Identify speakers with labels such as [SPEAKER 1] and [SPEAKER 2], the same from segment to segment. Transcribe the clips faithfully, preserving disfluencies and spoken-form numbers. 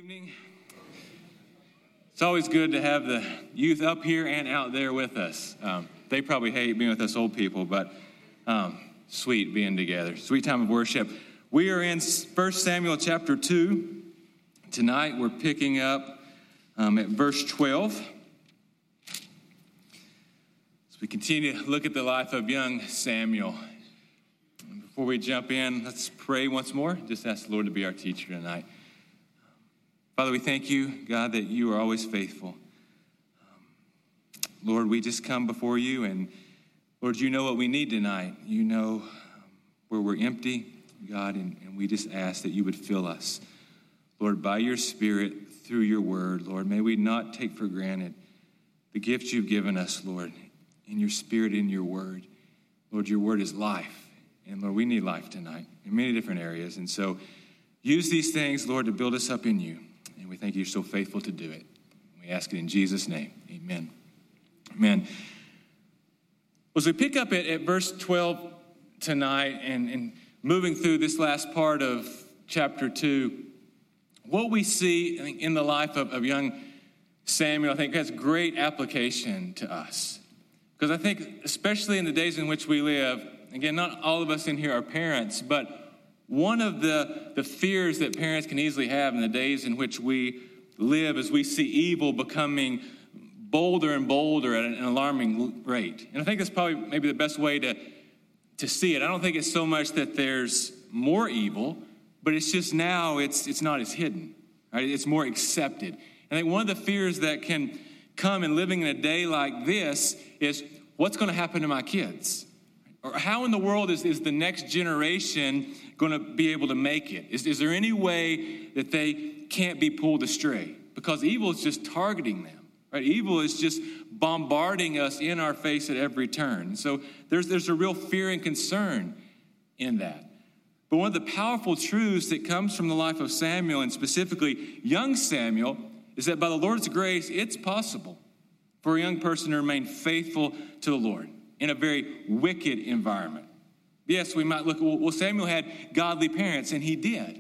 [SPEAKER 1] evening. It's always good to have the youth up here and out there with us. Um, they probably hate being with us old people, but um, sweet being together. Sweet time of worship. We are in First Samuel chapter two. Tonight we're picking up um, at verse twelve. As we continue to look at the life of young Samuel. Before we jump in, let's pray once more. Just ask the Lord to be our teacher tonight. Father, we thank you, God, that you are always faithful. Um, Lord, we just come before you, and Lord, you know what we need tonight. You know um, where we're empty, God, and, and we just ask that you would fill us. Lord, by your Spirit, through your word, Lord, may we not take for granted the gift you've given us, Lord, in your Spirit, in your word. Lord, your word is life, and Lord, we need life tonight in many different areas, and so use these things, Lord, to build us up in you. And we thank you you're so faithful to do it. We ask it in Jesus' name. Amen. Amen. As we pick up at, at verse twelve tonight and, and moving through this last part of chapter two, what we see I think, in the life of, of young Samuel, I think has great application to us. Because I think, especially in the days in which we live, again, not all of us in here are parents, but one of the, the fears that parents can easily have in the days in which we live is we see evil becoming bolder and bolder at an alarming rate. And I think that's probably maybe the best way to, to see it. I don't think it's so much that there's more evil, but it's just now it's it's not as hidden, right? It's more accepted. And I think one of the fears that can come in living in a day like this is what's going to happen to my kids? Or how in the world is, is the next generation going to be able to make it? Is, is there any way that they can't be pulled astray? Because evil is just targeting them, right? Evil is just bombarding us in our face at every turn. So there's, there's a real fear and concern in that. But one of the powerful truths that comes from the life of Samuel, and specifically young Samuel, is that by the Lord's grace, it's possible for a young person to remain faithful to the Lord in a very wicked environment. Yes, we might look, well, Samuel had godly parents, and he did.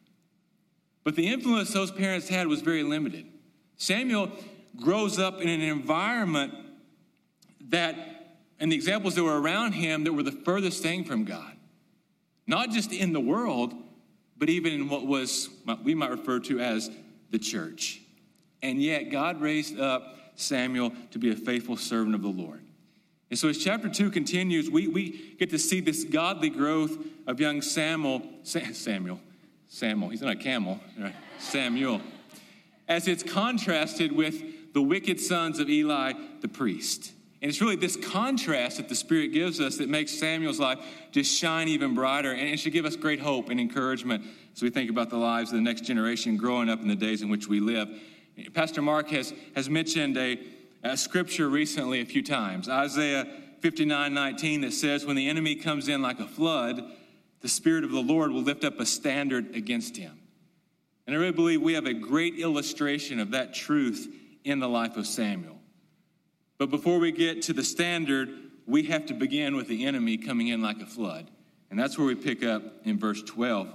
[SPEAKER 1] But the influence those parents had was very limited. Samuel grows up in an environment that, and the examples that were around him that were the furthest thing from God. Not just in the world, but even in what was, what we might refer to as the church. And yet God raised up Samuel to be a faithful servant of the Lord. And so as chapter two continues, we, we get to see this godly growth of young Samuel, Samuel, Samuel, he's not a camel, right? Samuel, as it's contrasted with the wicked sons of Eli the priest. And it's really this contrast that the Spirit gives us that makes Samuel's life just shine even brighter, and it should give us great hope and encouragement as we think about the lives of the next generation growing up in the days in which we live. Pastor Mark has, has mentioned a A scripture recently a few times, Isaiah fifty-nine nineteen, that says, when the enemy comes in like a flood, the Spirit of the Lord will lift up a standard against him. And I really believe we have a great illustration of that truth in the life of Samuel. But before we get to the standard, we have to begin with the enemy coming in like a flood. And that's where we pick up in verse twelve.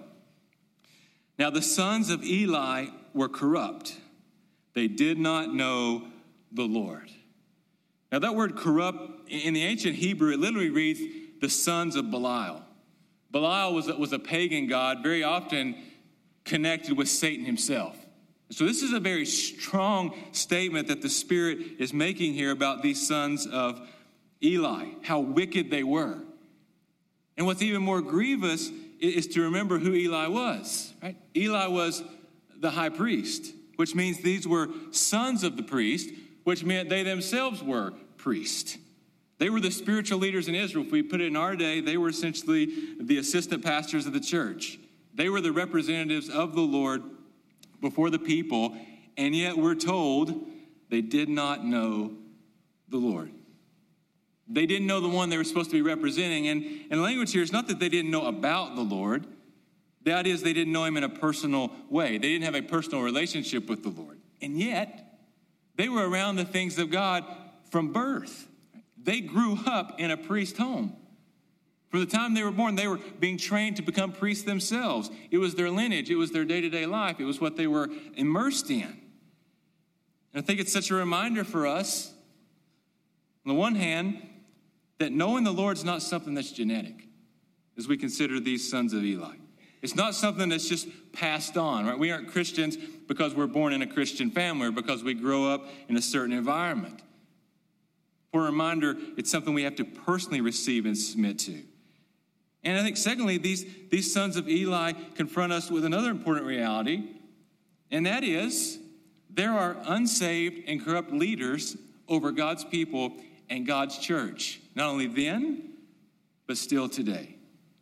[SPEAKER 1] Now the sons of Eli were corrupt. They did not know the Lord. Now that word corrupt, in the ancient Hebrew, it literally reads the sons of Belial. Belial was a, was a pagan god, very often connected with Satan himself. So this is a very strong statement that the Spirit is making here about these sons of Eli, how wicked they were. And what's even more grievous is to remember who Eli was, right? Eli was the high priest, which means these were sons of the priest, which meant they themselves were priests. They were the spiritual leaders in Israel. If we put it in our day, they were essentially the assistant pastors of the church. They were the representatives of the Lord before the people, and yet we're told they did not know the Lord. They didn't know the one they were supposed to be representing, and, and the language here is not that they didn't know about the Lord. The idea is they didn't know him in a personal way. They didn't have a personal relationship with the Lord. And yet, they were around the things of God from birth. They grew up in a priest home. From the time they were born, they were being trained to become priests themselves. It was their lineage. It was their day-to-day life. It was what they were immersed in. And I think it's such a reminder for us, on the one hand, that knowing the Lord's not something that's genetic, as we consider these sons of Eli. It's not something that's just passed on, right? We aren't Christians because we're born in a Christian family or because we grow up in a certain environment. For a reminder, it's something we have to personally receive and submit to. And I think, secondly, these, these sons of Eli confront us with another important reality, and that is there are unsaved and corrupt leaders over God's people and God's church, not only then, but still today.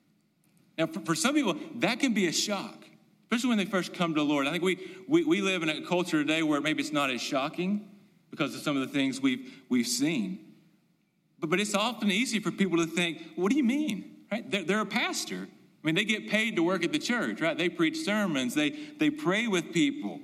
[SPEAKER 1] Now, for, for some people, that can be a shock, especially when they first come to the Lord. I think we, we, we live in a culture today where maybe it's not as shocking because of some of the things we've, we've seen. But, but it's often easy for people to think, what do you mean? Right? They're, they're a pastor. I mean, they get paid to work at the church, right? They preach sermons. They, they pray with people.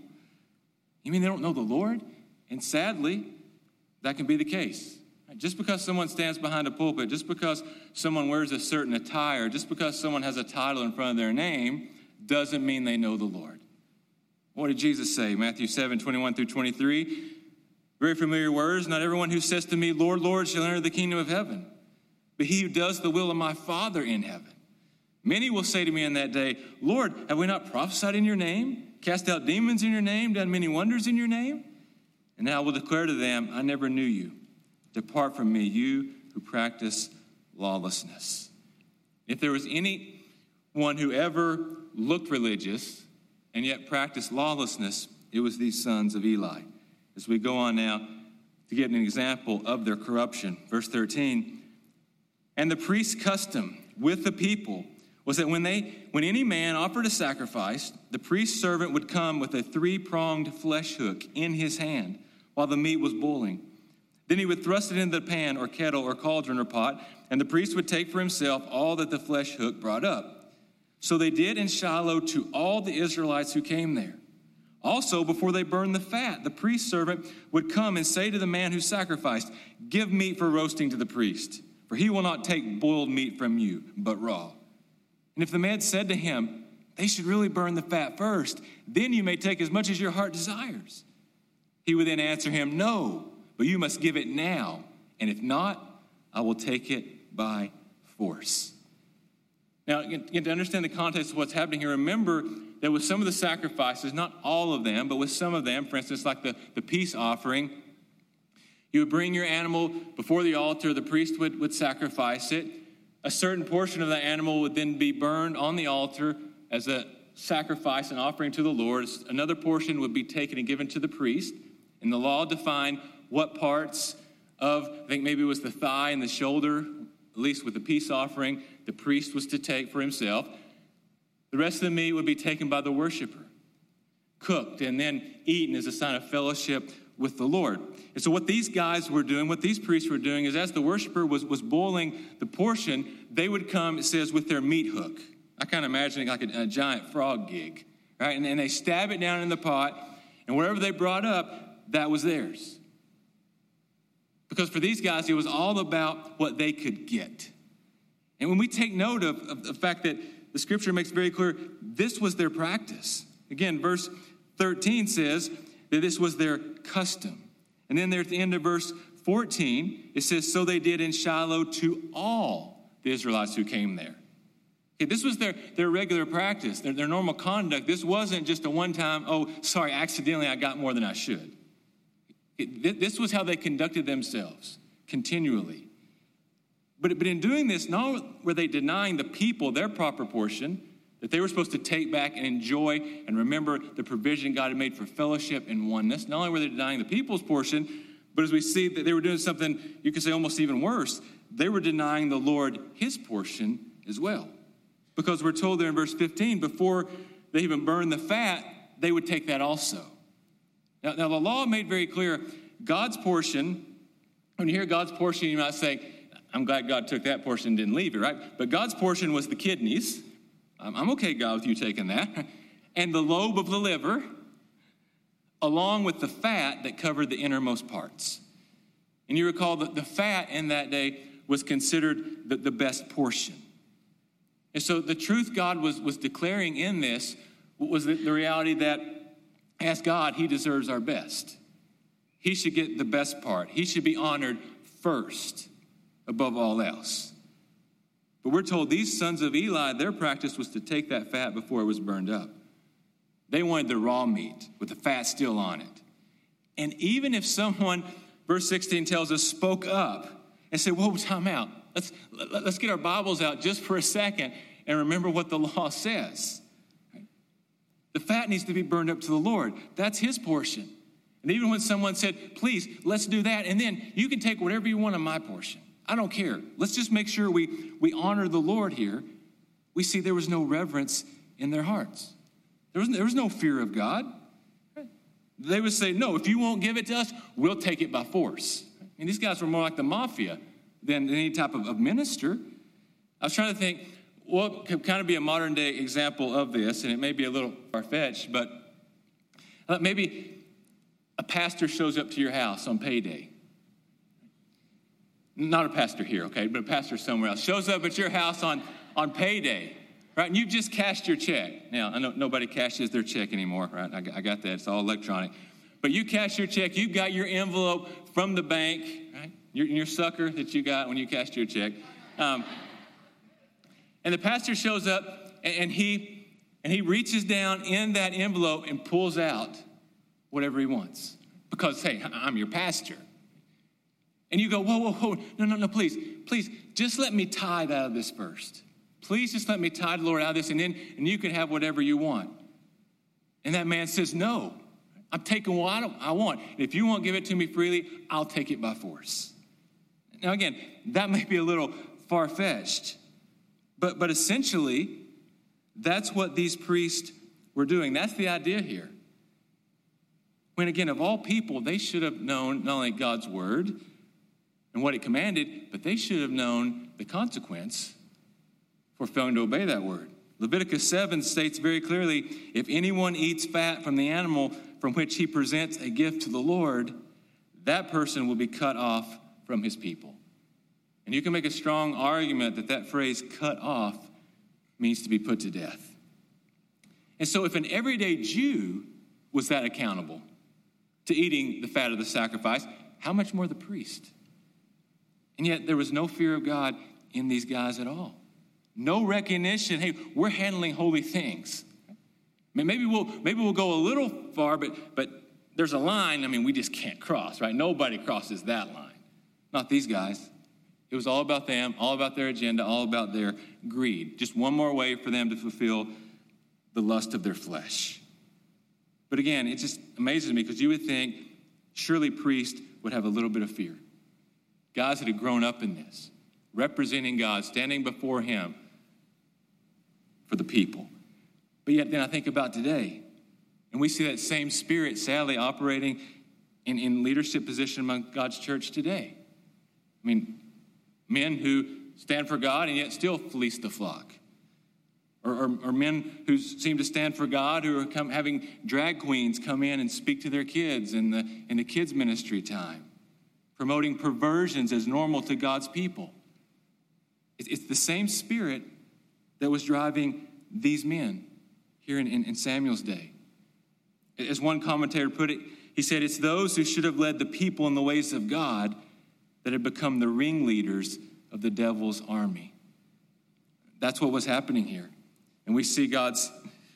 [SPEAKER 1] You mean they don't know the Lord? And sadly, that can be the case. Right? Just because someone stands behind a pulpit, just because someone wears a certain attire, just because someone has a title in front of their name, doesn't mean they know the Lord. What did Jesus say? Matthew seven, twenty-one through twenty-three. Very familiar words. Not everyone who says to me, Lord, Lord, shall enter the kingdom of heaven, but he who does the will of my Father in heaven. Many will say to me in that day, Lord, have we not prophesied in your name, cast out demons in your name, done many wonders in your name? And then I will declare to them, I never knew you. Depart from me, you who practice lawlessness. If there was anyone who ever looked religious and yet practiced lawlessness, it was these sons of Eli. As we go on now to get an example of their corruption. Verse thirteen, and the priest's custom with the people was that when they, when any man offered a sacrifice, the priest's servant would come with a three-pronged flesh hook in his hand while the meat was boiling. Then he would thrust it into the pan or kettle or cauldron or pot, and the priest would take for himself all that the flesh hook brought up. So they did in Shiloh to all the Israelites who came there. Also, before they burned the fat, the priest's servant would come and say to the man who sacrificed, give meat for roasting to the priest, for he will not take boiled meat from you, but raw. And if the man said to him, they should really burn the fat first, then you may take as much as your heart desires. He would then answer him, no, but you must give it now, and if not, I will take it by force. Now, again, to understand the context of what's happening here, remember that with some of the sacrifices, not all of them, but with some of them, for instance, like the, the peace offering, you would bring your animal before the altar, the priest would, would sacrifice it. A certain portion of the animal would then be burned on the altar as a sacrifice and offering to the Lord. Another portion would be taken and given to the priest. And the law defined what parts of, I think maybe it was the thigh and the shoulder, at least with the peace offering, the priest was to take for himself. The rest of the meat would be taken by the worshiper, cooked, and then eaten as a sign of fellowship with the Lord. And so what these guys were doing, what these priests were doing, is as the worshiper was, was boiling the portion, they would come, it says, with their meat hook. I kind of imagine it like a, a giant frog gig, right? And, and they stab it down in the pot, and whatever they brought up, that was theirs. Because for these guys, it was all about what they could get. And when we take note of, of the fact that the scripture makes very clear, this was their practice. Again, verse thirteen says that this was their custom. And then there at the end of verse fourteen, it says, so they did in Shiloh to all the Israelites who came there. Okay, this was their, their regular practice, their, their normal conduct. This wasn't just a one-time, oh, sorry, accidentally I got more than I should. It, this was how they conducted themselves continually. But, but in doing this, not only were they denying the people their proper portion that they were supposed to take back and enjoy and remember the provision God had made for fellowship and oneness, not only were they denying the people's portion, but as we see that they were doing something, you could say almost even worse, they were denying the Lord his portion as well. Because we're told there in verse fifteen, before they even burned the fat, they would take that also. Now, now the law made very clear, God's portion, when you hear God's portion, you might say, I'm glad God took that portion and didn't leave it, right? But God's portion was the kidneys. I'm okay, God, with you taking that. And the lobe of the liver, along with the fat that covered the innermost parts. And you recall that the fat in that day was considered the, the best portion. And so the truth God was, was declaring in this was the, the reality that as God, he deserves our best. He should get the best part. He should be honored first above all else. But we're told these sons of Eli, their practice was to take that fat before it was burned up. They wanted the raw meat with the fat still on it. And even if someone, verse sixteen tells us, spoke up and said, whoa, time out. Let's, let's get our Bibles out just for a second and remember what the law says. The fat needs to be burned up to the Lord. That's his portion. And even when someone said, please, let's do that, and then you can take whatever you want of my portion. I don't care. Let's just make sure we, we honor the Lord here. We see there was no reverence in their hearts. There was, there was no fear of God. They would say, no, if you won't give it to us, we'll take it by force. I mean, these guys were more like the mafia than any type of, of minister. I was trying to think, what could kind of be a modern day example of this, and it may be a little far-fetched, but uh, maybe a pastor shows up to your house on payday. Not a pastor here, okay, but a pastor somewhere else. Shows up at your house on, on payday, right? And you've just cashed your check. Now, I know nobody cashes their check anymore, right? I, I got that. It's all electronic. But you cash your check. You've got your envelope from the bank, right? Your, your sucker that you got when you cashed your check. Um, and the pastor shows up, and, and he and he reaches down in that envelope and pulls out whatever he wants. Because, hey, I'm your pastor. And you go, whoa, whoa, whoa, no, no, no, please, please, just let me tithe out of this first. Please just let me tithe, Lord, out of this, and then and you can have whatever you want. And that man says, no, I'm taking what I want. And if you won't give it to me freely, I'll take it by force. Now, again, that may be a little far-fetched, but, but essentially, that's what these priests were doing. That's the idea here. When, again, of all people, they should have known not only God's word and what it commanded, but they should have known the consequence for failing to obey that word. Leviticus seven states very clearly, if anyone eats fat from the animal from which he presents a gift to the Lord, that person will be cut off from his people. And you can make a strong argument that that phrase, cut off, means to be put to death. And so if an everyday Jew was that accountable to eating the fat of the sacrifice, how much more the priest? And yet there was no fear of God in these guys at all. No recognition, hey, we're handling holy things. I mean, maybe we'll maybe we'll go a little far, but but there's a line, I mean, we just can't cross, right? Nobody crosses that line. Not these guys. It was all about them, all about their agenda, all about their greed. Just one more way for them to fulfill the lust of their flesh. But again, it just amazes me because you would think surely priests would have a little bit of fear. Guys that had grown up in this, representing God, standing before him for the people. But yet then I think about today, and we see that same spirit sadly operating in, in leadership position among God's church today. I mean, men who stand for God and yet still fleece the flock. Or, or, or men who seem to stand for God who are come, having drag queens come in and speak to their kids in the, in the kids' ministry time. Promoting perversions as normal to God's people. It's, it's the same spirit that was driving these men here in, in, in Samuel's day. As one commentator put it, he said, it's those who should have led the people in the ways of God that had become the ringleaders of the devil's army. That's what was happening here. And we see God's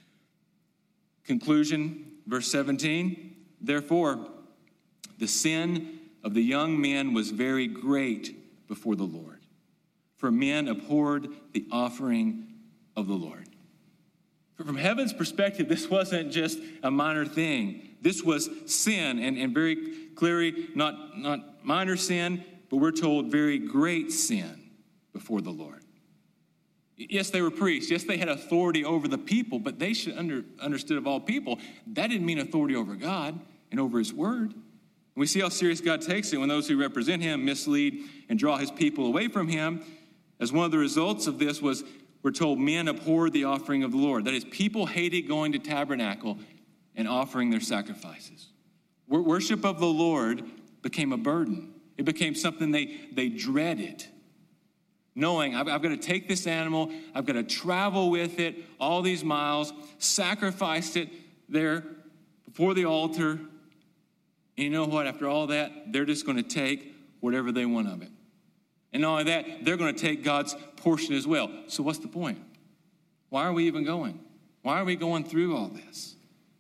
[SPEAKER 1] conclusion, verse seventeen. Therefore, the sin of the young men was very great before the Lord, for men abhorred the offering of the Lord. From heaven's perspective, this wasn't just a minor thing. This was sin, and, and very clearly not, not minor sin, but we're told very great sin before the Lord. Yes, they were priests. Yes, they had authority over the people, but they should under, understood of all people. That didn't mean authority over God and over his word. And we see how serious God takes it when those who represent him mislead and draw his people away from him. As one of the results of this was, we're told men abhorred the offering of the Lord. That is, people hated going to tabernacle and offering their sacrifices. Worship of the Lord became a burden. It became something they, they dreaded. knowing I've, I've got to take this animal, I've got to travel with it all these miles, sacrifice it there before the altar. And you know what? After all that, they're just going to take whatever they want of it. And not only that, they're going to take God's portion as well. So what's the point? Why are we even going? Why are we going through all this?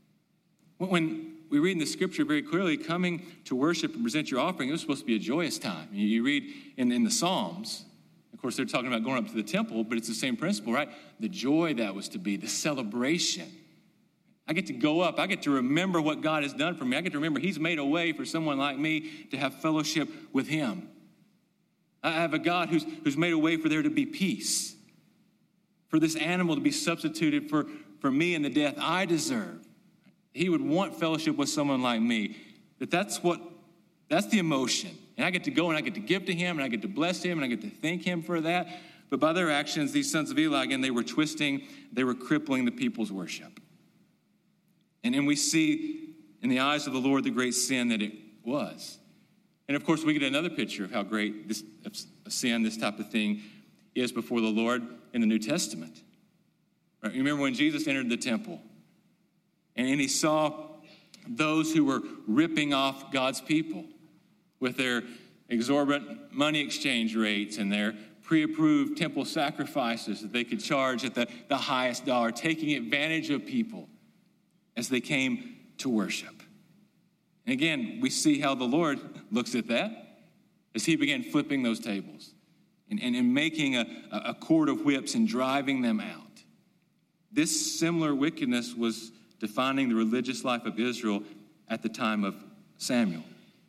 [SPEAKER 1] When we read in the scripture very clearly, coming to worship and present your offering, it was supposed to be a joyous time. You read in, in the Psalms, of course, they're talking about going up to the temple, but it's the same principle, right? The joy that was to be, the celebration. I get to go up. I get to remember what God has done for me. I get to remember he's made a way for someone like me to have fellowship with him. I have a God who's, who's made a way for there to be peace, for this animal to be substituted for, for me and the death I deserve. He would want fellowship with someone like me. That that's what, that's the emotion. And I get to go and I get to give to him and I get to bless him and I get to thank him for that. But by their actions, these sons of Eli, again, they were twisting, they were crippling the people's worship. And then we see in the eyes of the Lord the great sin that it was. And of course, we get another picture of how great this a sin, this type of thing, is before the Lord in the New Testament. Right? You remember when Jesus entered the temple and he saw those who were ripping off God's people with their exorbitant money exchange rates and their pre-approved temple sacrifices that they could charge at the, the highest dollar, taking advantage of people as they came to worship. And again, we see how the Lord looks at that as he began flipping those tables and, and, and making a, a cord of whips and driving them out. This similar wickedness was defining the religious life of Israel at the time of Samuel.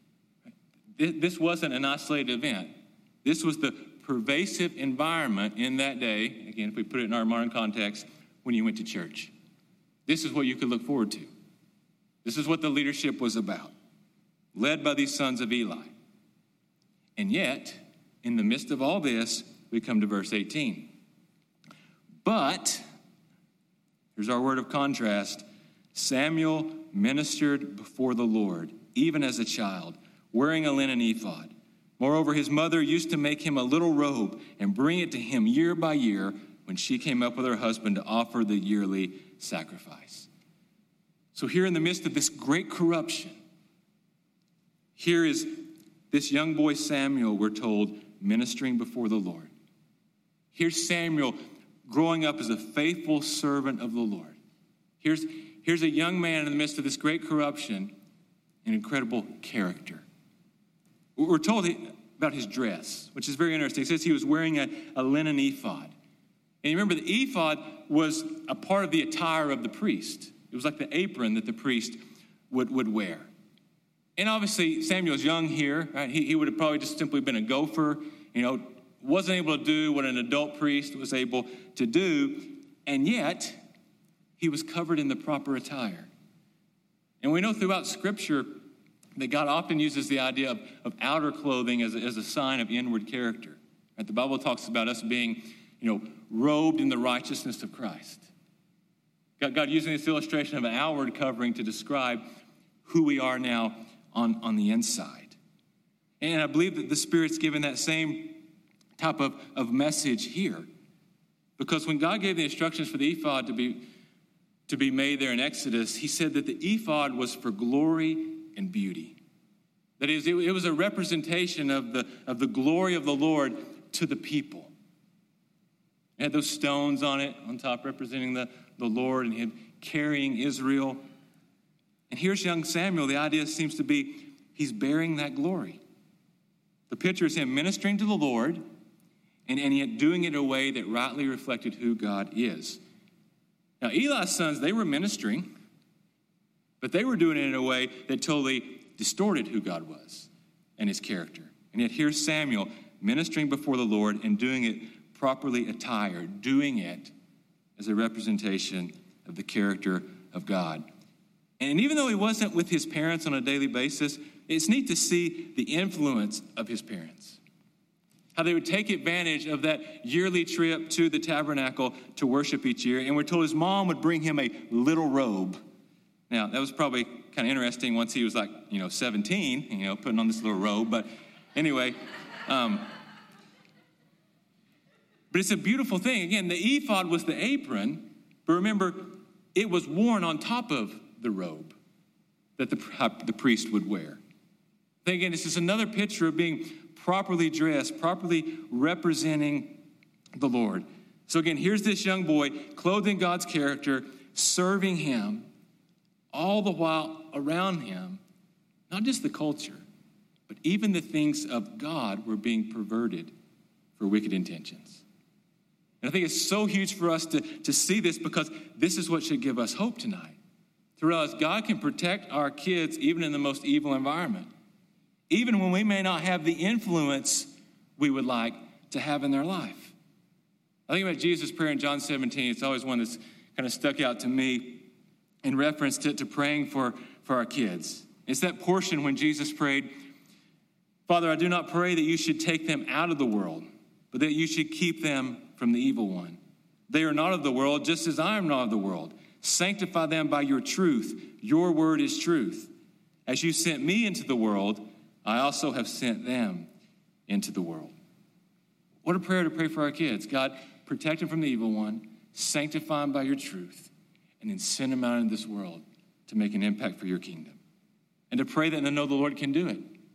[SPEAKER 1] This wasn't an isolated event. This was the pervasive environment in that day, again, if we put it in our modern context, when you went to church. This is what you could look forward to. This is what the leadership was about, led by these sons of Eli. And yet, in the midst of all this, we come to verse eighteen. But, here's our word of contrast, Samuel ministered before the Lord, even as a child, wearing a linen ephod. Moreover, his mother used to make him a little robe and bring it to him year by year when she came up with her husband to offer the yearly sacrifice. So here in the midst of this great corruption, here is this young boy Samuel, we're told, ministering before the Lord. Here's Samuel growing up as a faithful servant of the Lord. Here's, here's a young man in the midst of this great corruption, an incredible character. We're told about his dress, which is very interesting. It says he was wearing a, a linen ephod. And you remember the ephod was a part of the attire of the priest. It was like the apron that the priest would, would wear. And obviously, Samuel's young here, right? He, he would have probably just simply been a gopher, you know, wasn't able to do what an adult priest was able to do, and yet he was covered in the proper attire. And we know throughout Scripture that God often uses the idea of, of outer clothing as a, as a sign of inward character. Right? The Bible talks about us being, you know, robed in the righteousness of Christ. God, God using this illustration of an outward covering to describe who we are now on, on the inside. And I believe that the Spirit's given that same type of, of message here. Because when God gave the instructions for the ephod to be, to be made there in Exodus, he said that the ephod was for glory and beauty. That is, it, it was a representation of the, of the glory of the Lord to the people. It had those stones on it, on top representing the, the Lord and him carrying Israel. And here's young Samuel. The idea seems to be he's bearing that glory. The picture is him ministering to the Lord and, and yet doing it in a way that rightly reflected who God is. Now, Eli's sons, they were ministering, but they were doing it in a way that totally distorted who God was and his character. And yet here's Samuel ministering before the Lord and doing it properly attired, doing it as a representation of the character of God. And even though he wasn't with his parents on a daily basis, it's neat to see the influence of his parents. How they would take advantage of that yearly trip to the tabernacle to worship each year. And we're told his mom would bring him a little robe. Now, that was probably kind of interesting once he was like, you know, seventeen, you know, putting on this little robe. But anyway, um, But it's a beautiful thing. Again, the ephod was the apron, but remember, it was worn on top of the robe that the, the priest would wear. Then again, this is another picture of being properly dressed, properly representing the Lord. So again, here's this young boy clothed in God's character, serving him, all the while around him, not just the culture, but even the things of God were being perverted for wicked intentions. And I think it's so huge for us to, to see this, because this is what should give us hope tonight. To realize God can protect our kids even in the most evil environment, even when we may not have the influence we would like to have in their life. I think about Jesus' prayer in John seventeen. It's always one that's kind of stuck out to me in reference to, to praying for, for our kids. It's that portion when Jesus prayed, Father, I do not pray that you should take them out of the world, but that you should keep them from the evil one. They are not of the world, just as I am not of the world. Sanctify them by your truth. Your word is truth. As you sent me into the world, I also have sent them into the world. What a prayer to pray for our kids. God, protect them from the evil one, sanctify them by your truth, and then send them out into this world to make an impact for your kingdom. And to pray that and to know the Lord can do it.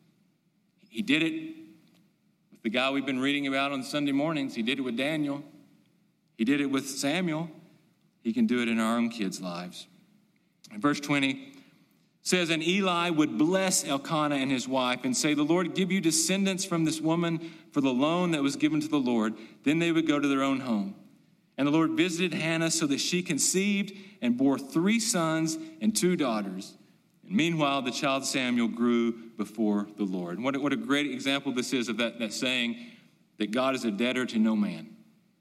[SPEAKER 1] He did it with the guy we've been reading about on Sunday mornings. He did it with Daniel. He did it with Samuel. He can do it in our own kids' lives. And verse twenty says, and Eli would bless Elkanah and his wife and say, the Lord give you descendants from this woman for the loan that was given to the Lord. Then they would go to their own home. And the Lord visited Hannah so that she conceived and bore three sons and two daughters. And meanwhile, the child Samuel grew before the Lord. And what, what a great example this is of that, that saying that God is a debtor to no man.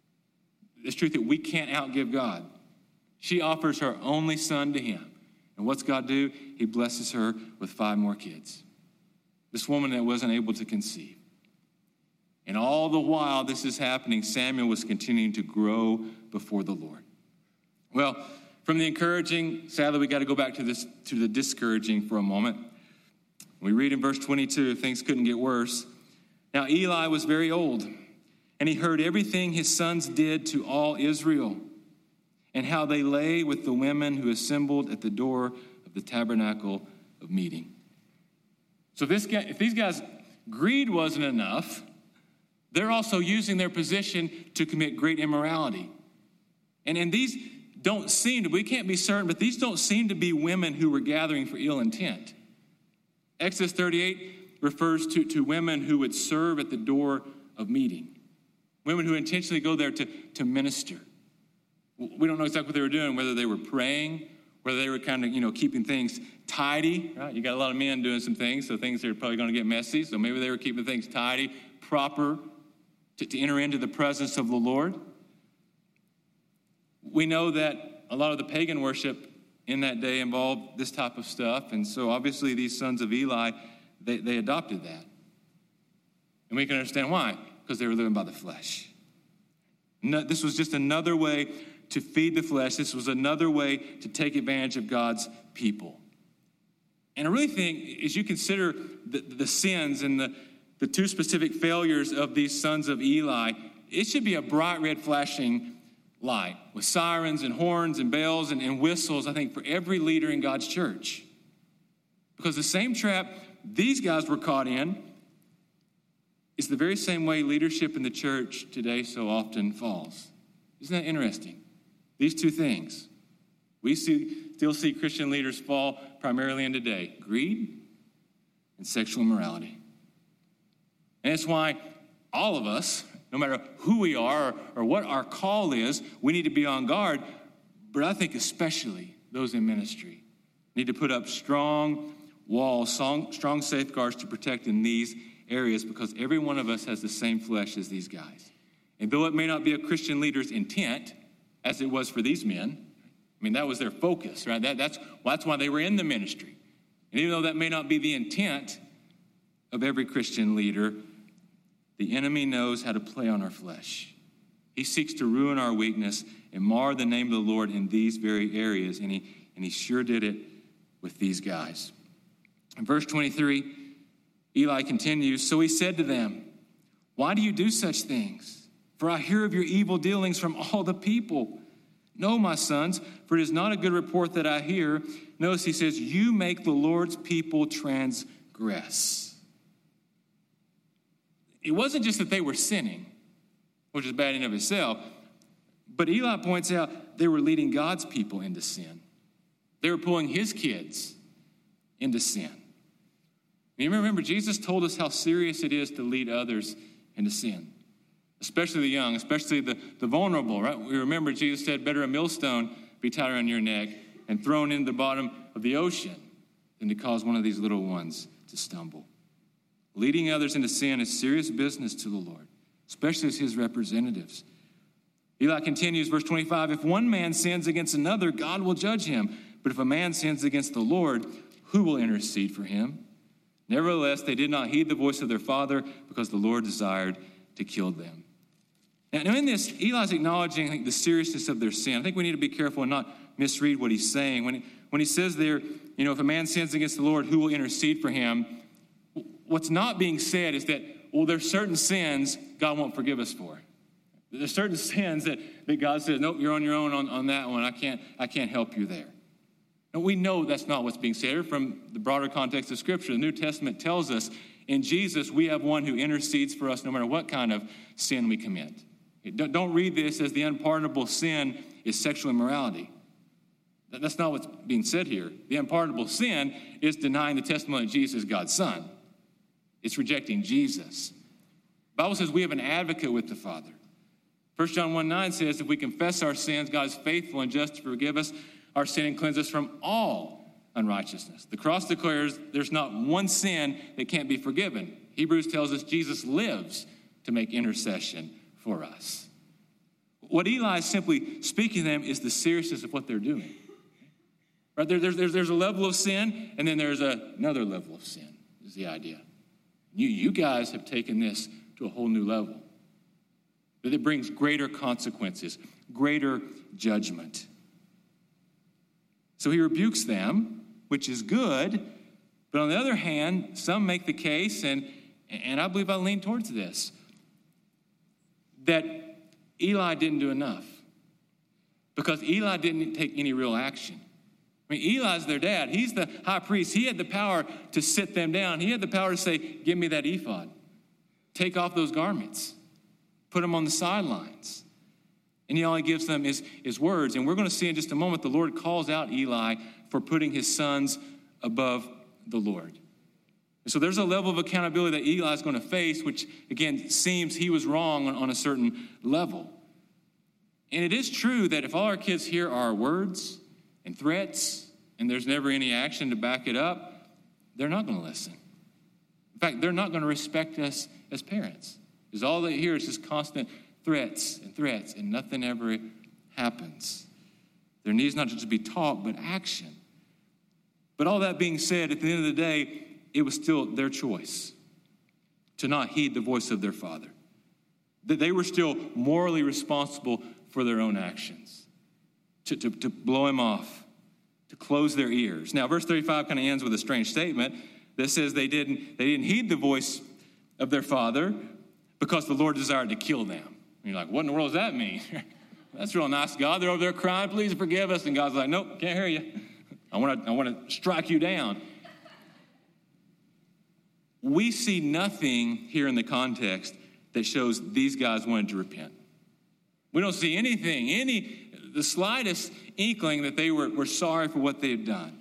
[SPEAKER 1] It's truth that we can't outgive God. She offers her only son to him. And what's God do? He blesses her with five more kids. This woman that wasn't able to conceive. And all the while this is happening, Samuel was continuing to grow before the Lord. Well, from the encouraging, sadly, we got to go back to this to the discouraging for a moment. We read in verse twenty-two, things couldn't get worse. Now Eli was very old, and he heard everything his sons did to all Israel, and how they lay with the women who assembled at the door of the tabernacle of meeting. So if, this guy, if these guys' greed wasn't enough, they're also using their position to commit great immorality. And, and these don't seem to, we can't be certain, but these don't seem to be women who were gathering for ill intent. Exodus thirty-eight refers to, to women who would serve at the door of meeting. Women who intentionally go there to, to minister. We don't know exactly what they were doing, whether they were praying, whether they were kind of, you know, keeping things tidy, right? You got a lot of men doing some things, so things are probably going to get messy. So maybe they were keeping things tidy, proper, to, to enter into the presence of the Lord. We know that a lot of the pagan worship in that day involved this type of stuff. And so obviously these sons of Eli, they, they adopted that. And we can understand why, because they were living by the flesh. No, this was just another way to feed the flesh. This was another way to take advantage of God's people. And I really think, as you consider the, the sins and the, the two specific failures of these sons of Eli, it should be a bright red flashing light with sirens and horns and bells and, and whistles, I think, for every leader in God's church. Because the same trap these guys were caught in is the very same way leadership in the church today so often falls. Isn't that interesting? These two things. We see, still see Christian leaders fall primarily in today: greed and sexual immorality. And it's why all of us, no matter who we are or, or what our call is, we need to be on guard. But I think especially those in ministry need to put up strong walls, strong, strong safeguards to protect in these areas, because every one of us has the same flesh as these guys. And though it may not be a Christian leader's intent, as it was for these men, I mean, that was their focus, right? That, that's, well, that's why they were in the ministry. And even though that may not be the intent of every Christian leader, the enemy knows how to play on our flesh. He seeks to ruin our weakness and mar the name of the Lord in these very areas, and he, and he sure did it with these guys. In verse twenty-three, Eli continues, so he said to them, why do you do such things? For I hear of your evil dealings from all the people. No, my sons, for it is not a good report that I hear. Notice he says, you make the Lord's people transgress. It wasn't just that they were sinning, which is bad in of itself, but Eli points out they were leading God's people into sin. They were pulling his kids into sin. You remember, Jesus told us how serious it is to lead others into sin, especially the young, especially the, the vulnerable, right? We remember Jesus said, better a millstone be tied around your neck and thrown into the bottom of the ocean than to cause one of these little ones to stumble. Leading others into sin is serious business to the Lord, especially as his representatives. Eli continues, verse twenty-five, if one man sins against another, God will judge him. But if a man sins against the Lord, who will intercede for him? Nevertheless, they did not heed the voice of their father because the Lord desired to kill them. Now, in this, Eli's acknowledging, I think, the seriousness of their sin. I think we need to be careful and not misread what he's saying. When he, when he says there, you know, if a man sins against the Lord, who will intercede for him? What's not being said is that, well, there's certain sins God won't forgive us for. There's certain sins that, that God says, nope, you're on your own on, on that one. I can't, I can't help you there. And we know that's not what's being said from the broader context of Scripture. The New Testament tells us in Jesus, we have one who intercedes for us no matter what kind of sin we commit. Don't read this as the unpardonable sin is sexual immorality. That's not what's being said here. The unpardonable sin is denying the testimony that Jesus is God's Son. It's rejecting Jesus. The Bible says we have an advocate with the Father. First John one nine says, if we confess our sins, God is faithful and just to forgive us our sin and cleanse us from all unrighteousness. The cross declares there's not one sin that can't be forgiven. Hebrews tells us Jesus lives to make intercession for us. What Eli is simply speaking to them is the seriousness of what they're doing. Right? There, there's, there's, there's a level of sin, and then there's a, another level of sin, is the idea. You, you guys have taken this to a whole new level. That it brings greater consequences, greater judgment. So he rebukes them, which is good. But on the other hand, some make the case, and, and I believe I lean towards this, that Eli didn't do enough. Because Eli didn't take any real action. I mean, Eli's their dad. He's the high priest. He had the power to sit them down. He had the power to say, give me that ephod. Take off those garments. Put them on the sidelines. And he all he gives them is, is words. And we're going to see in just a moment, the Lord calls out Eli for putting his sons above the Lord. And so there's a level of accountability that Eli is going to face, which, again, seems he was wrong on, on a certain level. And it is true that if all our kids hear are words and threats, and there's never any action to back it up, they're not going to listen. In fact, they're not going to respect us as parents. Because all they hear is just constant threats and threats, and nothing ever happens. There needs not just to be talk, but action. But all that being said, at the end of the day, it was still their choice to not heed the voice of their father. That they were still morally responsible for their own actions. To, to, to blow him off, to close their ears. Now, verse thirty-five kind of ends with a strange statement that says they didn't, they didn't heed the voice of their father because the Lord desired to kill them. And you're like, what in the world does that mean? That's real nice, God. They're over there crying, please forgive us. And God's like, nope, can't hear you. I want to I want to strike you down. We see nothing here in the context that shows these guys wanted to repent. We don't see anything, any, the slightest inkling that they were, were sorry for what they had done.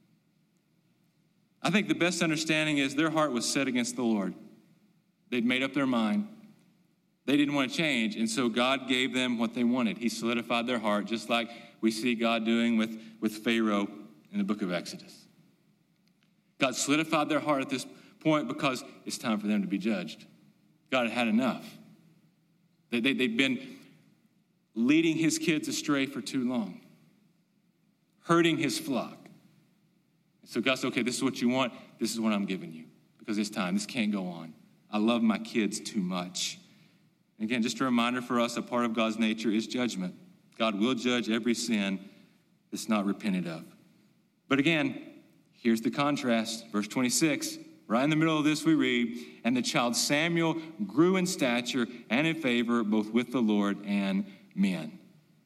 [SPEAKER 1] I think the best understanding is their heart was set against the Lord. They'd made up their mind. They didn't want to change, and so God gave them what they wanted. He solidified their heart, just like we see God doing with, with Pharaoh in the book of Exodus. God solidified their heart at this point because it's time for them to be judged. God had had enough. They, they, they'd been leading his kids astray for too long, hurting his flock. So God said, okay, this is what you want. This is what I'm giving you because it's time. This can't go on. I love my kids too much. And again, just a reminder for us, a part of God's nature is judgment. God will judge every sin that's not repented of. But again, here's the contrast. Verse twenty-six, Right in the middle of this we read, and the child Samuel grew in stature and in favor both with the Lord and men.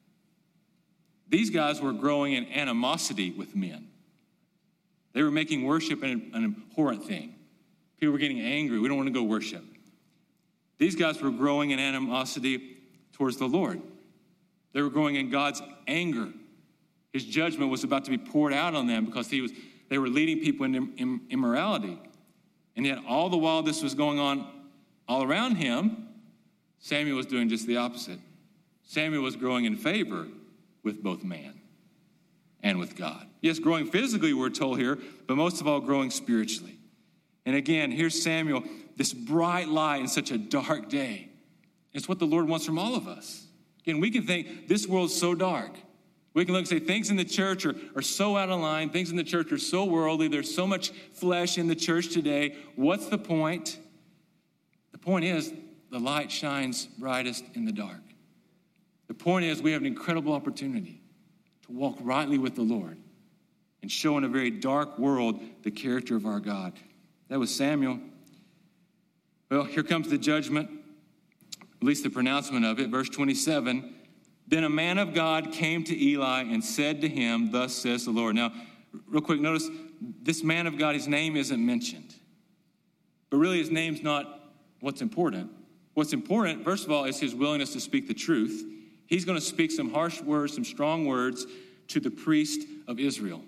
[SPEAKER 1] These guys were growing in animosity with men. They were making worship an, an abhorrent thing. People were getting angry. We don't want to go worship. These guys were growing in animosity towards the Lord. They were growing in God's anger. His judgment was about to be poured out on them because he was, they were leading people into immorality. And yet all the while this was going on all around him, Samuel was doing just the opposite. Samuel was growing in favor with both man and with God. Yes, growing physically, we're told here, but most of all, growing spiritually. And again, here's Samuel, this bright light in such a dark day. It's what the Lord wants from all of us. Again, we can think this world's so dark. We can look and say things in the church are, are so out of line. Things in the church are so worldly. There's so much flesh in the church today. What's the point? The point is the light shines brightest in the dark. The point is we have an incredible opportunity to walk rightly with the Lord and show in a very dark world the character of our God. That was Samuel. Well, here comes the judgment, at least the pronouncement of it. Verse twenty-seven, then a man of God came to Eli and said to him, thus says the Lord. Now, real quick, notice this man of God, his name isn't mentioned. But really his name's not what's important. What's important, first of all, is his willingness to speak the truth. He's going to speak some harsh words, some strong words to the priest of Israel.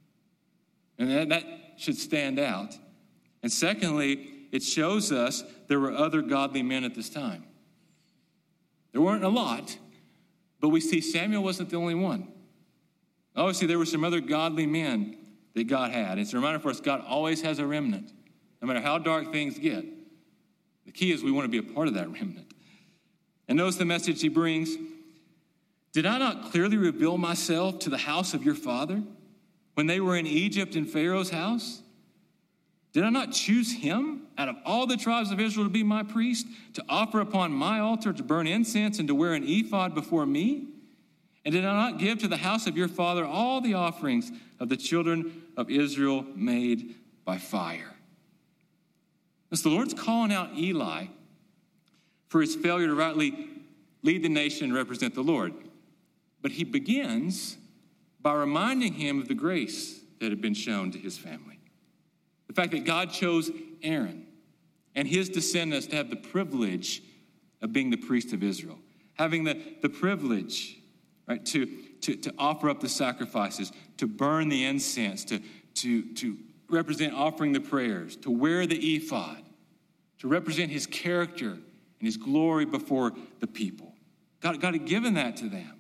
[SPEAKER 1] And that, that should stand out. And secondly, it shows us there were other godly men at this time. There weren't a lot, but we see Samuel wasn't the only one. Obviously, there were some other godly men that God had. It's a reminder for us, God always has a remnant, no matter how dark things get. The key is we want to be a part of that remnant. And notice the message he brings. Did I not clearly reveal myself to the house of your father when they were in Egypt in Pharaoh's house? Did I not choose him out of all the tribes of Israel to be my priest, to offer upon my altar, to burn incense, and to wear an ephod before me? And did I not give to the house of your father all the offerings of the children of Israel made by fire? Thus, the Lord's calling out Eli for his failure to rightly lead the nation and represent the Lord. But he begins by reminding him of the grace that had been shown to his family. The fact that God chose Aaron and his descendants to have the privilege of being the priest of Israel, having the, the privilege, right, to, to, to offer up the sacrifices, to burn the incense, to, to, to represent offering the prayers, to wear the ephod, to represent his character and his glory before the people. God, God had given that to them.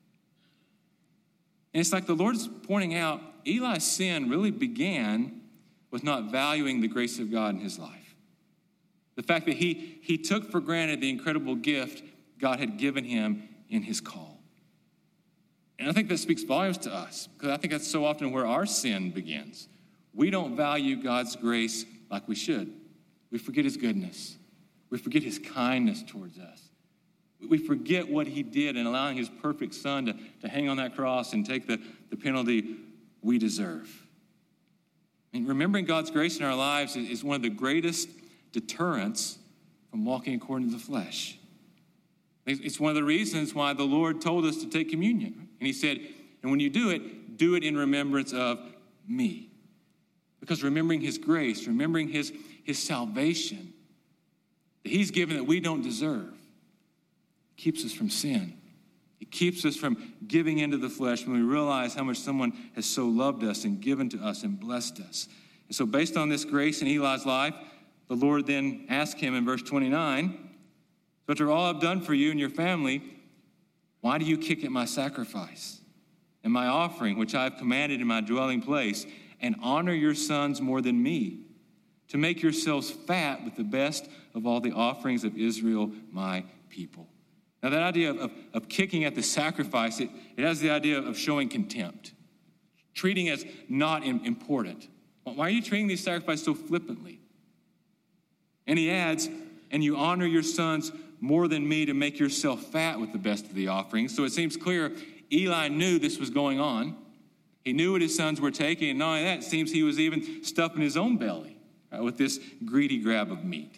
[SPEAKER 1] And it's like the Lord's pointing out, Eli's sin really began with not valuing the grace of God in his life. The fact that he, he took for granted the incredible gift God had given him in his call. And I think that speaks volumes to us, because I think that's so often where our sin begins. We don't value God's grace like we should. We forget his goodness. We forget his kindness towards us. We forget what he did in allowing his perfect son to, to hang on that cross and take the, the penalty we deserve. And remembering God's grace in our lives is one of the greatest deterrents from walking according to the flesh. It's one of the reasons why the Lord told us to take communion. And he said, and when you do it, do it in remembrance of me. Because remembering his grace, remembering his, his salvation that he's given that we don't deserve, keeps us from sin. It keeps us from giving into the flesh when we realize how much someone has so loved us and given to us and blessed us. And so based on this grace in Eli's life, the Lord then asked him in verse twenty-nine, so after all I've done for you and your family, why do you kick at my sacrifice and my offering, which I have commanded in my dwelling place, and honor your sons more than me, to make yourselves fat with the best of all the offerings of Israel, my people? Now, that idea of, of, of kicking at the sacrifice, it, it has the idea of showing contempt, treating as not important. Why are you treating these sacrifices so flippantly? And he adds, and you honor your sons more than me to make yourself fat with the best of the offerings. So it seems clear Eli knew this was going on. He knew what his sons were taking, and not only that, it seems he was even stuffing his own belly. right, with this greedy grab of meat.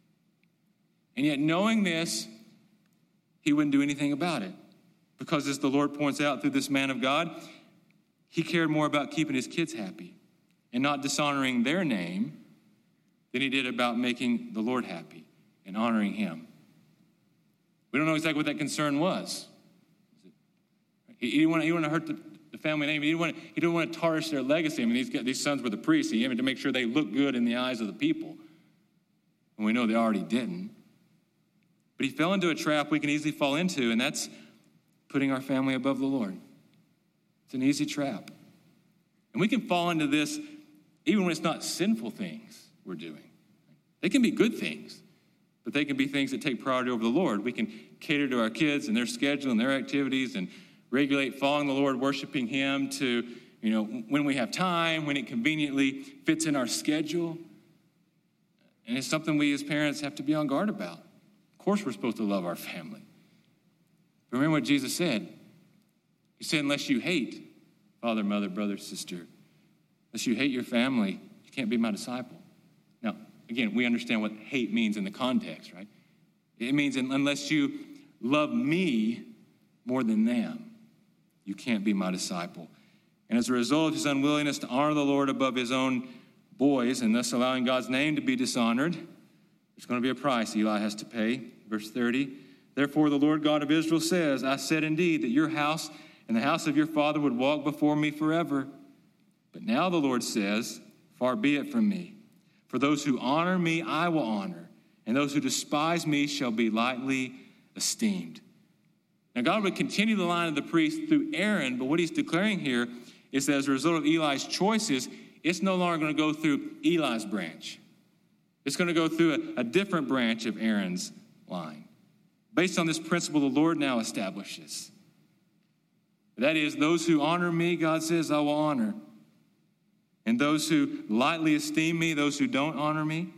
[SPEAKER 1] And yet, knowing this, he wouldn't do anything about it. Because as the Lord points out through this man of God, he cared more about keeping his kids happy and not dishonoring their name than he did about making the Lord happy and honoring him. We don't know exactly what that concern was. He didn't want to, he didn't want to hurt the, the family name. He didn't, want to, he didn't want to tarnish their legacy. I mean, these, these sons were the priests. He wanted to make sure they looked good in the eyes of the people. And we know they already didn't. But he fell into a trap we can easily fall into, and that's putting our family above the Lord. It's an easy trap. And we can fall into this even when it's not sinful things we're doing. They can be good things, but they can be things that take priority over the Lord. We can cater to our kids and their schedule and their activities and regulate following the Lord, worshiping him to, you know, when we have time, when it conveniently fits in our schedule. And it's something we as parents have to be on guard about. Of course we're supposed to love our family. Remember what Jesus said. He said, unless you hate father, mother, brother, sister, unless you hate your family, you can't be my disciple. Now, again, we understand what hate means in the context, right? It means unless you love me more than them, you can't be my disciple. And as a result of his unwillingness to honor the Lord above his own boys and thus allowing God's name to be dishonored, there's going to be a price Eli has to pay. Verse thirty, therefore the Lord God of Israel says, I said indeed that your house and the house of your father would walk before me forever. But now the Lord says, far be it from me. For those who honor me, I will honor, and those who despise me shall be lightly esteemed. Now God would continue the line of the priest through Aaron, but what he's declaring here is that as a result of Eli's choices, it's no longer going to go through Eli's branch. It's going to go through a, a different branch of Aaron's line. Based on this principle, the Lord now establishes. That is, those who honor me, God says, I will honor. And those who lightly esteem me, those who don't honor me,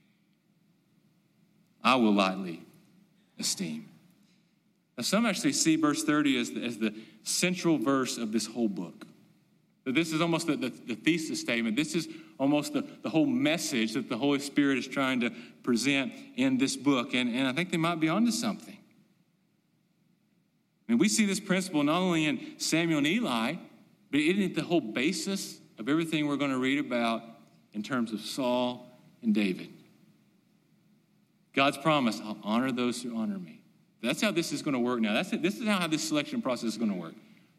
[SPEAKER 1] I will lightly esteem. Now, some actually see verse thirty as the, as the central verse of this whole book. That this is almost the, the, the thesis statement. This is almost the, the whole message that the Holy Spirit is trying to present in this book. And, and I think they might be onto something. I mean, we see this principle not only in Samuel and Eli, but isn't it the whole basis of everything we're going to read about in terms of Saul and David? God's promise, I'll honor those who honor me. That's how this is going to work now. That's it. This is how this selection process is going to work.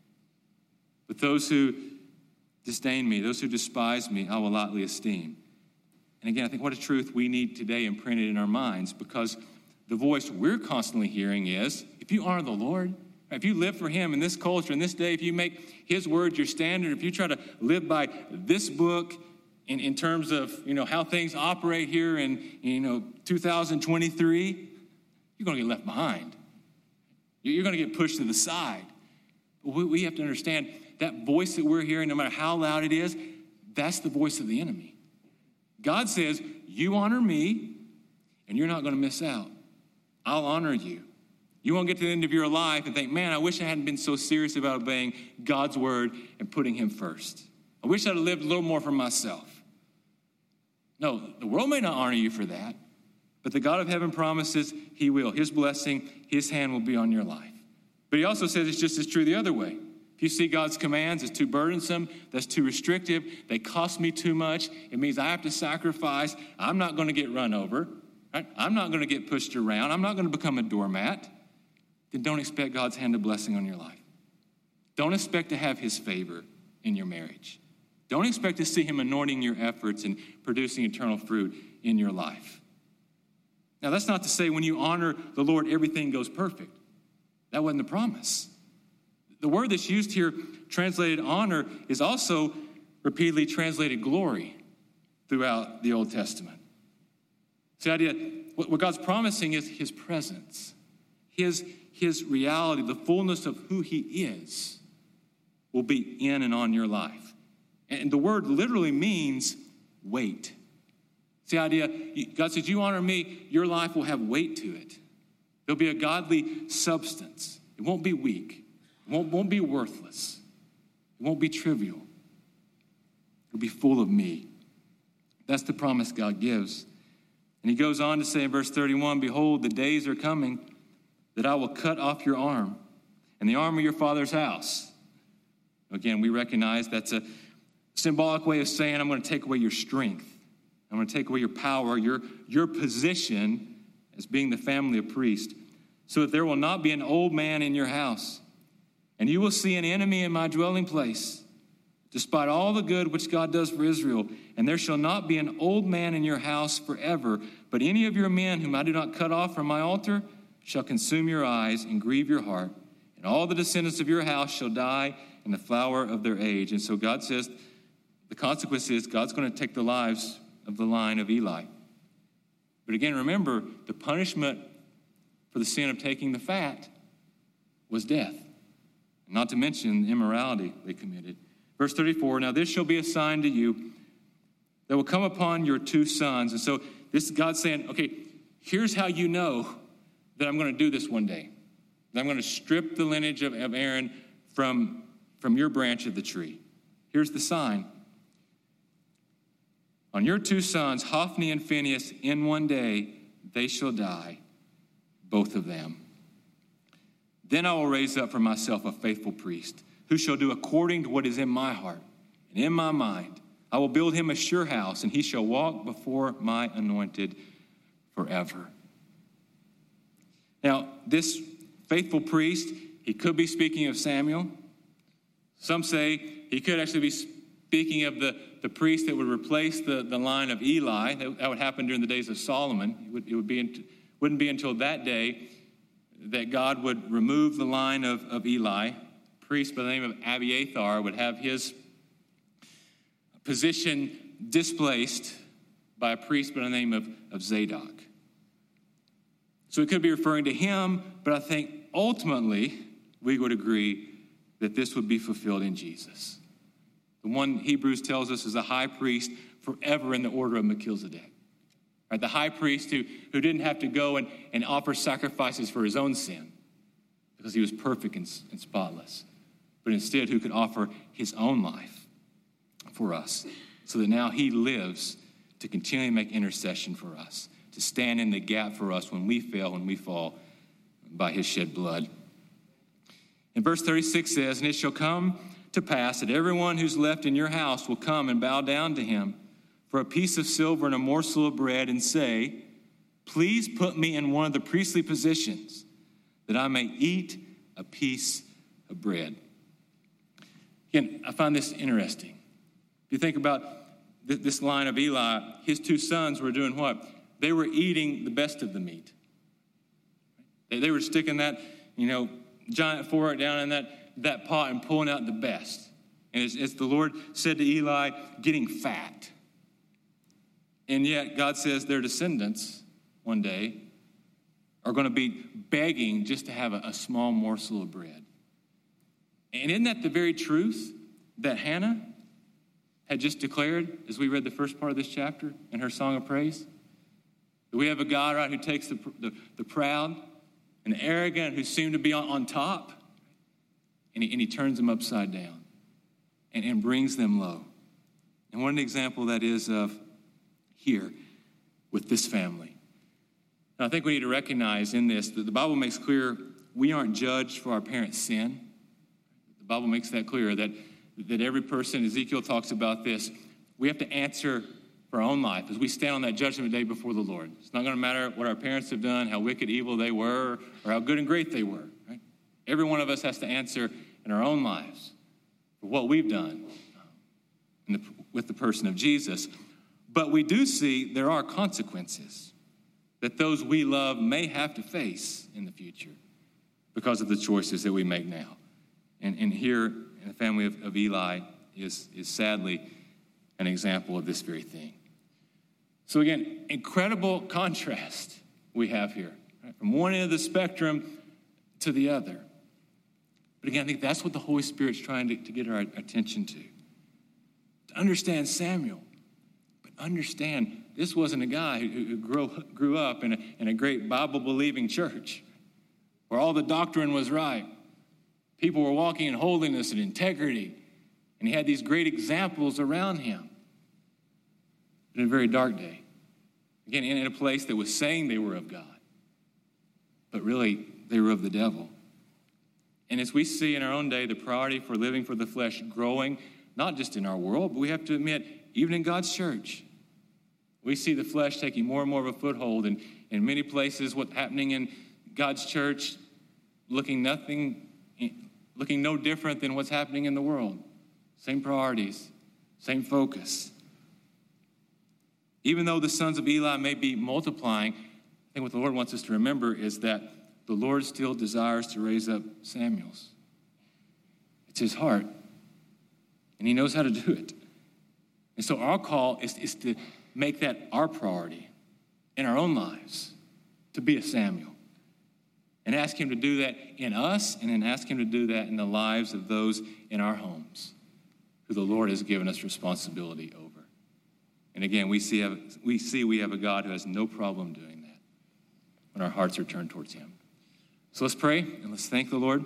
[SPEAKER 1] But those who disdain me, those who despise me, I will lightly esteem. And again, I think what a truth we need today imprinted in our minds, because the voice we're constantly hearing is, if you honor the Lord, if you live for him in this culture, in this day, if you make his word your standard, if you try to live by this book in, in terms of, you know, how things operate here in, you know, two thousand twenty-three, you're going to get left behind. You're going to get pushed to the side. But we, we have to understand that voice that we're hearing, no matter how loud it is, that's the voice of the enemy. God says, you honor me, and you're not going to miss out. I'll honor you. You won't get to the end of your life and think, man, I wish I hadn't been so serious about obeying God's word and putting him first. I wish I'd have lived a little more for myself. No, the world may not honor you for that, but the God of heaven promises he will. His blessing, his hand will be on your life. But he also says it's just as true the other way. If you see God's commands as too burdensome, that's too restrictive, they cost me too much, it means I have to sacrifice, I'm not going to get run over, right? I'm not going to get pushed around, I'm not going to become a doormat, then don't expect God's hand of blessing on your life. Don't expect to have his favor in your marriage. Don't expect to see him anointing your efforts and producing eternal fruit in your life. Now, that's not to say when you honor the Lord, everything goes perfect. That wasn't the promise. The word that's used here, translated honor, is also repeatedly translated glory throughout the Old Testament. It's the idea, what God's promising is his presence, his, his reality, the fullness of who he is will be in and on your life. And the word literally means weight. It's the idea, God says, you honor me, your life will have weight to it. There'll be a godly substance. It won't be weak. It won't, won't be worthless. It won't be trivial. It'll be full of me. That's the promise God gives. And he goes on to say in verse thirty-one, behold, the days are coming that I will cut off your arm and the arm of your father's house. Again, we recognize that's a symbolic way of saying I'm going to take away your strength. I'm going to take away your power, your, your position as being the family of priests, so that there will not be an old man in your house. And you will see an enemy in my dwelling place, despite all the good which God does for Israel. And there shall not be an old man in your house forever, but any of your men whom I do not cut off from my altar shall consume your eyes and grieve your heart. And all the descendants of your house shall die in the flower of their age. And so God says the consequence is God's going to take the lives of the line of Eli. But again, remember, the punishment for the sin of taking the fat was death, not to mention the immorality they committed. Verse thirty-four, now this shall be a sign to you that will come upon your two sons. And so this is God saying, okay, here's how you know that I'm going to do this one day. That I'm going to strip the lineage of, of Aaron from, from your branch of the tree. Here's the sign. On your two sons, Hophni and Phinehas, in one day they shall die, both of them. Then I will raise up for myself a faithful priest, who shall do according to what is in my heart and in my mind. I will build him a sure house, and he shall walk before my anointed forever. Now, this faithful priest, he could be speaking of Samuel. Some say he could actually be speaking of the, the priest that would replace the, the line of Eli. That, that would happen during the days of Solomon. It, would, it would be, wouldn't be until that day that God would remove the line of, of Eli. A priest by the name of Abiathar would have his position displaced by a priest by the name of, of Zadok. So it could be referring to him, but I think ultimately we would agree that this would be fulfilled in Jesus. The one Hebrews tells us is a high priest forever in the order of Melchizedek. Right? The high priest who, who didn't have to go and, and offer sacrifices for his own sin because he was perfect and, and spotless, but instead who could offer his own life for us so that now he lives to continually make intercession for us, to stand in the gap for us when we fail, when we fall by his shed blood. And verse thirty-six says, and it shall come to pass that everyone who's left in your house will come and bow down to him for a piece of silver and a morsel of bread and say, please put me in one of the priestly positions that I may eat a piece of bread. Again, I find this interesting. If you think about th- this line of Eli, his two sons were doing what? They were eating the best of the meat. They, they were sticking that, you know, giant fork down in that, that pot and pulling out the best. And as, as the Lord said to Eli, getting fat. And yet God says their descendants one day are going to be begging just to have a, a small morsel of bread. And isn't that the very truth that Hannah had just declared as we read the first part of this chapter in her song of praise? That we have a God, right, who takes the, the, the proud and the arrogant who seem to be on, on top, and he, and he turns them upside down and, and brings them low. And what an example that is of here with this family. And I think we need to recognize in this that the Bible makes clear we aren't judged for our parents' sin. The Bible makes that clear, that, that every person, Ezekiel talks about this, we have to answer for our own life as we stand on that judgment day before the Lord. It's not going to matter what our parents have done, how wicked, evil they were, or how good and great they were. Right? Every one of us has to answer in our own lives for what we've done in the, with the person of Jesus. But we do see there are consequences that those we love may have to face in the future because of the choices that we make now. And, and here in the family of, of Eli is, is sadly an example of this very thing. So again, incredible contrast we have here, right? From one end of the spectrum to the other. But again, I think that's what the Holy Spirit's trying to, to get our attention to. To understand Samuel, but understand this wasn't a guy who, who grew, grew up in a, in a great Bible-believing church where all the doctrine was right. People were walking in holiness and integrity, and he had these great examples around him. but in a very dark day. Again, in a place that was saying they were of God, but really they were of the devil. And as we see in our own day, the priority for living for the flesh growing, not just in our world, but we have to admit, even in God's church, we see the flesh taking more and more of a foothold. And in many places, what's happening in God's church looking nothing, looking no different than what's happening in the world. Same priorities, same focus. Even though the sons of Eli may be multiplying, I think what the Lord wants us to remember is that the Lord still desires to raise up Samuels. It's his heart, and he knows how to do it. And so our call is, is to make that our priority in our own lives, to be a Samuel. And ask him to do that in us, and then ask him to do that in the lives of those in our homes who the Lord has given us responsibility over. And again, we see, we see we have a God who has no problem doing that when our hearts are turned towards him. So let's pray, and let's thank the Lord, and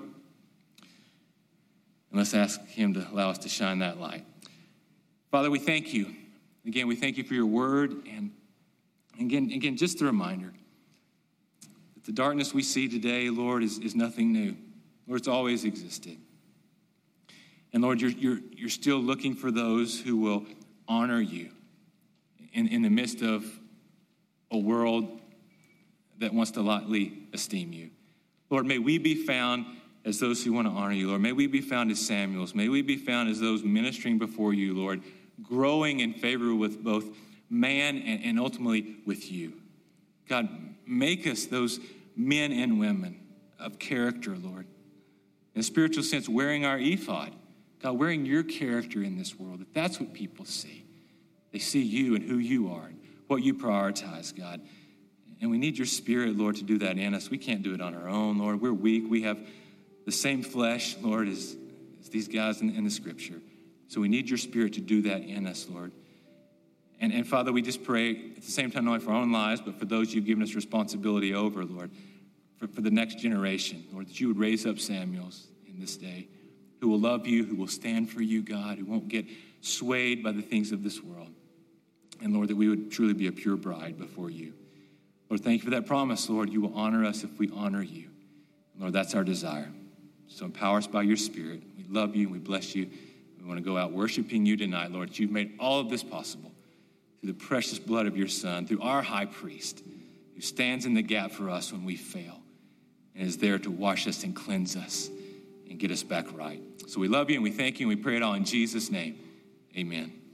[SPEAKER 1] let's ask him to allow us to shine that light. Father, we thank you. Again, we thank you for your word, and again, again, just a reminder that the darkness we see today, Lord, is, is nothing new. Lord, it's always existed. And Lord, you're, you're, you're still looking for those who will honor you in, in the midst of a world that wants to lightly esteem you. Lord, may we be found as those who want to honor you, Lord. May we be found as Samuels. May we be found as those ministering before you, Lord, growing in favor with both man and, and ultimately with you. God, make us those men and women of character, Lord. In a spiritual sense, wearing our ephod. God, wearing your character in this world. That that's what people see. They see you and who you are and what you prioritize, God. And we need your spirit, Lord, to do that in us. We can't do it on our own, Lord. We're weak. We have the same flesh, Lord, as, as these guys in, in the scripture. So we need your spirit to do that in us, Lord. And, and Father, we just pray at the same time, not only for our own lives, but for those you've given us responsibility over, Lord, for, for the next generation, Lord, that you would raise up Samuels in this day who will love you, who will stand for you, God, who won't get swayed by the things of this world. And Lord, that we would truly be a pure bride before you. Lord, thank you for that promise, Lord. You will honor us if we honor you. And Lord, that's our desire. So empower us by your spirit. We love you and we bless you. We want to go out worshiping you tonight, Lord. You've made all of this possible through the precious blood of your Son, through our high priest who stands in the gap for us when we fail and is there to wash us and cleanse us and get us back right. So we love you and we thank you and we pray it all in Jesus' name. Amen.